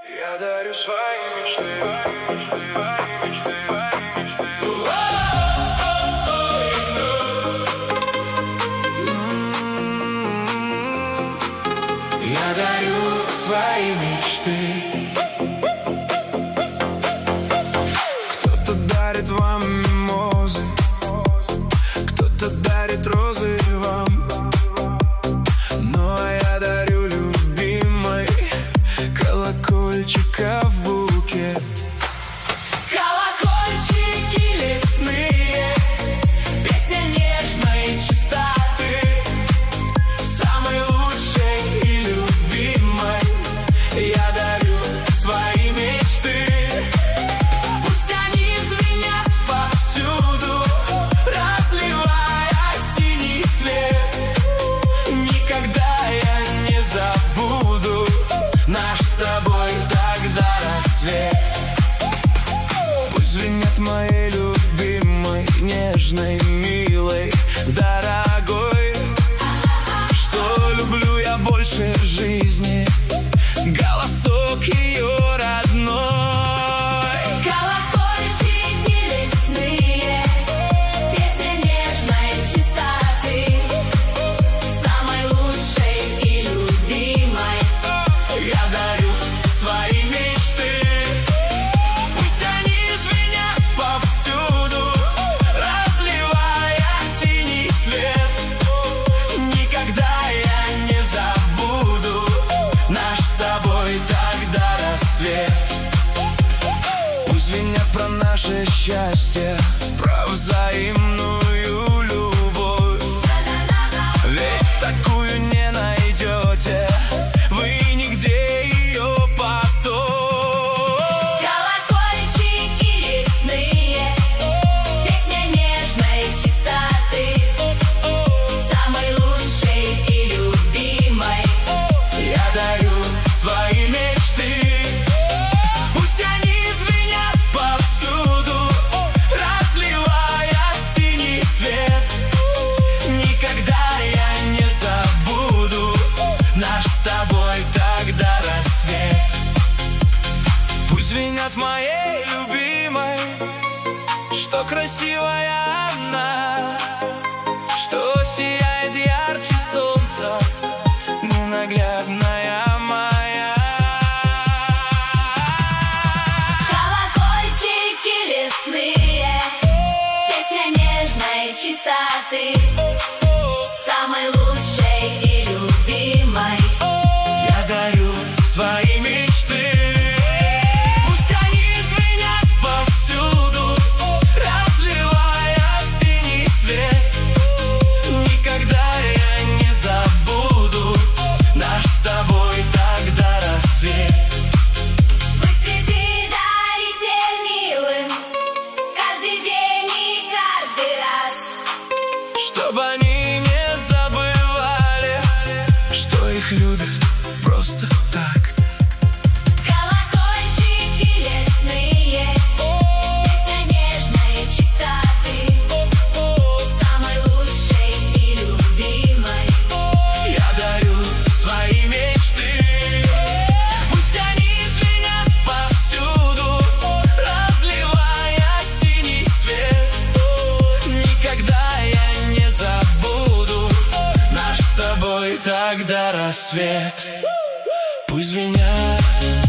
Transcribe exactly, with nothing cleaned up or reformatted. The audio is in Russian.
Я дарю свои мечты, мечты, мечты, мечты. Я дарю свои мечты. Кто-то дарит вам мимозы, кто-то дарит розы вам, ну а я дарю любимой колокольчика в букет. Колокольчики лесные, песня нежной чистоты, самой лучшей и любимой я дарю свои мечты. Пусть они звенят повсюду, разливая синий свет. Никогда я не забуду наш с тобой тогда рассвет. Пусть звенят моей любимой, нежной, милой, дорогой, что люблю я больше жизни, голосок ее родной. Колокольчики лесные, песня нежной чистоты, самой лучшей и любимой Я дарю свои мечты. Пусть они звенят повсюду, разливая синий свет. Никогда я не забуду наш с тобой тогда рассвет. Пусть звенят про наше счастье, про взаимную любовь, ведь такую не найдете вы нигде ее потом. Колокольчики лесные, песня нежной чистоты, самой лучшей и любимой Я дарю свои мечты. Пусть они звенят повсюду, разливая синий свет. Никогда я не забуду наш с тобой тогда рассвет. Пусть звенят моей любимой, что красивая она, что сияет ярче солнца, ненаглядная моя. Колокольчики лесные, песня нежной чистоты, самой лучшей и любимой Я дарю свои мечты. Пусть они звенят повсюду, разливая синий свет. Никогда я не забуду наш с тобой тогда рассвет. Быть цветы дарите милым каждый день и каждый раз, Чтобы они не забывали, что их любят просто так. колокольчики лесные, песня нежной чистоты, самой лучшей и любимой Я дарю свои мечты. Пусть они звенят повсюду, разливая синий свет. Никогда я не забуду наш с тобой тогда рассвет. Пусть звенят